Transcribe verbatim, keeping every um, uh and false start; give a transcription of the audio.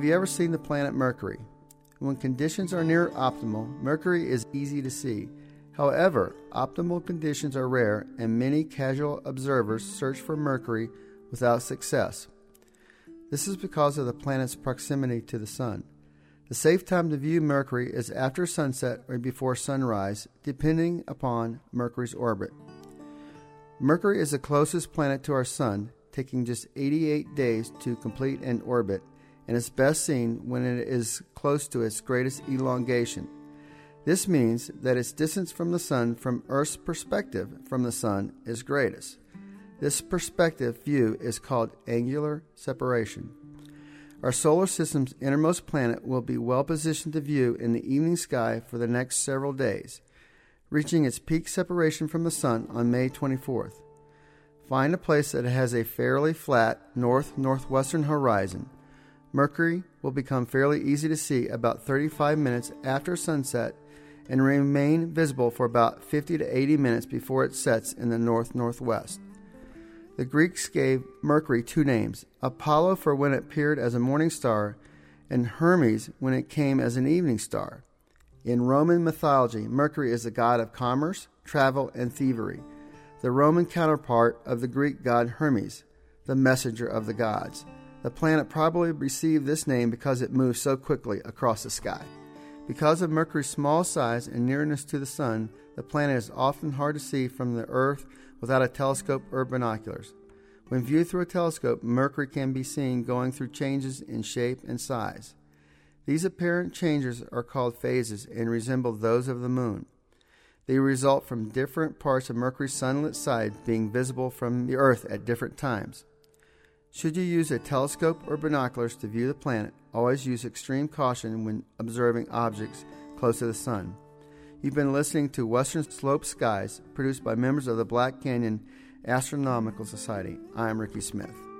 Have you ever seen the planet Mercury? When conditions are near optimal, Mercury is easy to see. However, optimal conditions are rare, and many casual observers search for Mercury without success. This is because of the planet's proximity to the Sun. The safe time to view Mercury is after sunset or before sunrise, depending upon Mercury's orbit. Mercury is the closest planet to our Sun, taking just eighty-eight days to complete an orbit, and is best seen when it is close to its greatest elongation. This means that its distance from the Sun from Earth's perspective from the Sun is greatest. This perspective view is called angular separation. Our solar system's innermost planet will be well positioned to view in the evening sky for the next several days, reaching its peak separation from the Sun on May twenty-fourth. Find a place that has a fairly flat north-northwestern horizon. Mercury will become fairly easy to see about thirty-five minutes after sunset and remain visible for about fifty to eighty minutes before it sets in the north-northwest. The Greeks gave Mercury two names, Apollo for when it appeared as a morning star, and Hermes when it came as an evening star. In Roman mythology, Mercury is the god of commerce, travel, and thievery, the Roman counterpart of the Greek god Hermes, the messenger of the gods. The planet probably received this name because it moves so quickly across the sky. Because of Mercury's small size and nearness to the Sun, the planet is often hard to see from the Earth without a telescope or binoculars. When viewed through a telescope, Mercury can be seen going through changes in shape and size. These apparent changes are called phases and resemble those of the Moon. They result from different parts of Mercury's sunlit side being visible from the Earth at different times. Should you use a telescope or binoculars to view the planet, always use extreme caution when observing objects close to the Sun. You've been listening to Western Slope Skies, produced by members of the Black Canyon Astronomical Society. I'm Ricky Smith.